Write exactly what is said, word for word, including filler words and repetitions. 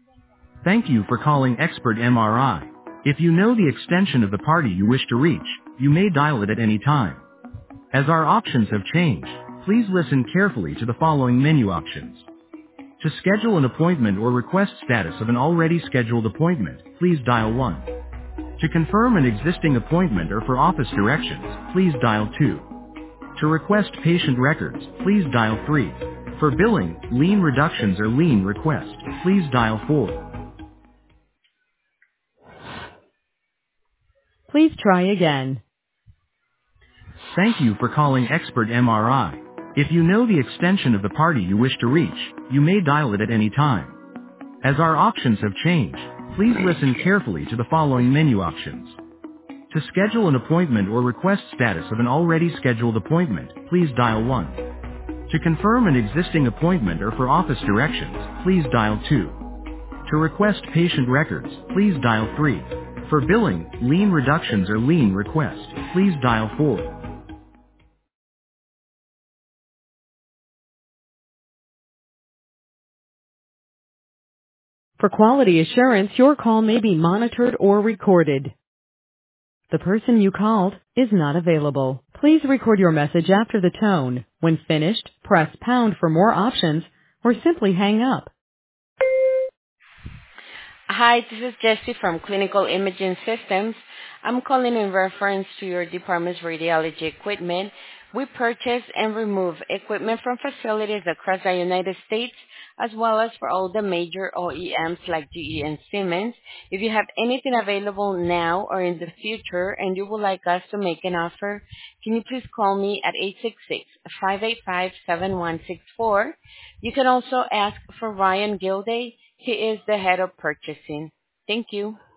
Thank you for calling Expert M R I. If you know the extension of the party you wish to reach, you may dial it at any time. As our options have changed, please listen carefully to the following menu options. To schedule an appointment or request status of an already scheduled appointment, please dial one. To confirm an existing appointment or for office directions, please dial two. To request patient records, please dial three. For billing, lien reductions or lien request, please dial four. Please try again. Thank you for calling Expert M R I. If you know the extension of the party you wish to reach, you may dial it at any time. As our options have changed, please listen carefully to the following menu options. To schedule an appointment or request status of an already scheduled appointment, please dial one. To confirm an existing appointment or for office directions, please dial two. To request patient records, please dial three. For billing, lien reductions or lien request, please dial four. For quality assurance, your call may be monitored or recorded. The person you called is not available. Please record your message after the tone. When finished, press pound for more options or simply hang up. Hi, this is Jessie from Clinical Imaging Systems. I'm calling in reference to your department's radiology equipment. We purchase and remove equipment from facilities across the United States, as well as for all the major O E Ms like G E and Siemens. If you have anything available now or in the future and you would like us to make an offer, can you please call me at eight six six, five eight five, seven one six four. You can also ask for Ryan Gilday. He is the head of purchasing. Thank you.